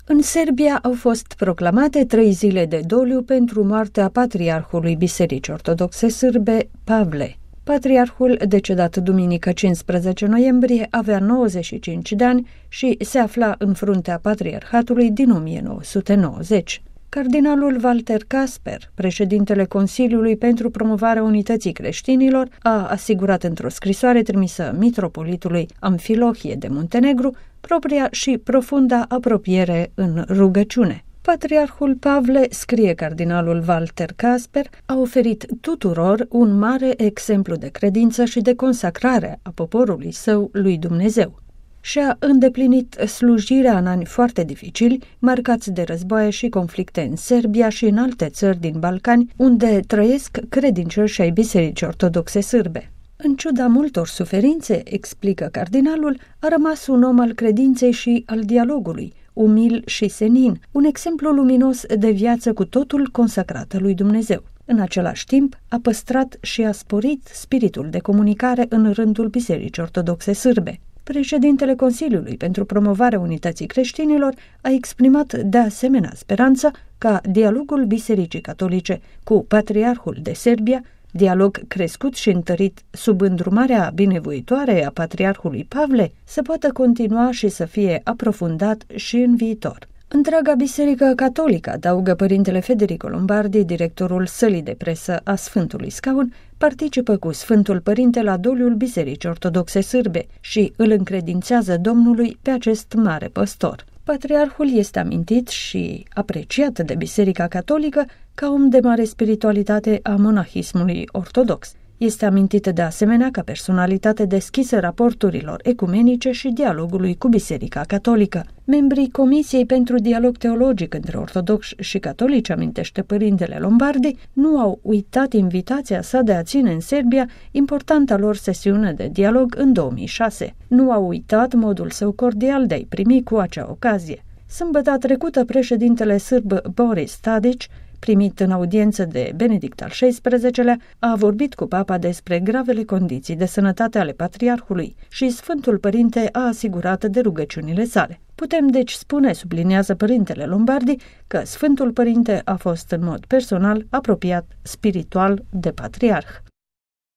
În Serbia au fost proclamate 3 zile de doliu pentru moartea patriarhului Bisericii Ortodoxe Sârbe, Pavle. Patriarhul, decedat duminică 15 noiembrie, avea 95 de ani și se afla în fruntea patriarhatului din 1990. Cardinalul Walter Kasper, președintele Consiliului pentru promovarea unității creștinilor, a asigurat într-o scrisoare trimisă mitropolitului Amfilohie de Muntenegru propria și profunda apropiere în rugăciune. Patriarhul Pavle, scrie cardinalul Walter Kasper, a oferit tuturor un mare exemplu de credință și de consacrare a poporului său lui Dumnezeu. Și-a îndeplinit slujirea în ani foarte dificili, marcați de războaie și conflicte în Serbia și în alte țări din Balcani, unde trăiesc credincioși ai Bisericii Ortodoxe Sârbe. În ciuda multor suferințe, explică cardinalul, a rămas un om al credinței și al dialogului, umil și senin, un exemplu luminos de viață cu totul consacrată lui Dumnezeu. În același timp, a păstrat și a sporit spiritul de comunicare în rândul Bisericii Ortodoxe Sârbe. Președintele Consiliului pentru promovarea unității creștinilor a exprimat de asemenea speranța ca dialogul Bisericii Catolice cu Patriarhul de Serbia, dialog crescut și întărit sub îndrumarea binevoitoare a Patriarhului Pavle, să poată continua și să fie aprofundat și în viitor. Întreaga Biserică Catolică, adaugă părintele Federico Lombardi, directorul sălii de presă a Sfântului Scaun, participă cu Sfântul Părinte la doliul Bisericii Ortodoxe Sârbe și îl încredințează Domnului pe acest mare păstor. Patriarhul este amintit și apreciat de Biserica Catolică ca om de mare spiritualitate a monahismului ortodox. Este amintit de asemenea ca personalitate deschisă raporturilor ecumenice și dialogului cu Biserica Catolică. Membrii Comisiei pentru Dialog Teologic între ortodoxi și catolici, amintește părintele Lombardi, nu au uitat invitația sa de a ține în Serbia importanta lor sesiune de dialog în 2006. Nu au uitat modul său cordial de a-i primi cu acea ocazie. Sâmbătă trecută, președintele sârb Boris Tadic, primit în audiență de Benedict al XVI-lea, a vorbit cu papa despre gravele condiții de sănătate ale patriarhului și Sfântul Părinte a asigurat de rugăciunile sale. Putem deci spune, subliniază părintele Lombardi, că Sfântul Părinte a fost în mod personal apropiat spiritual de patriarh.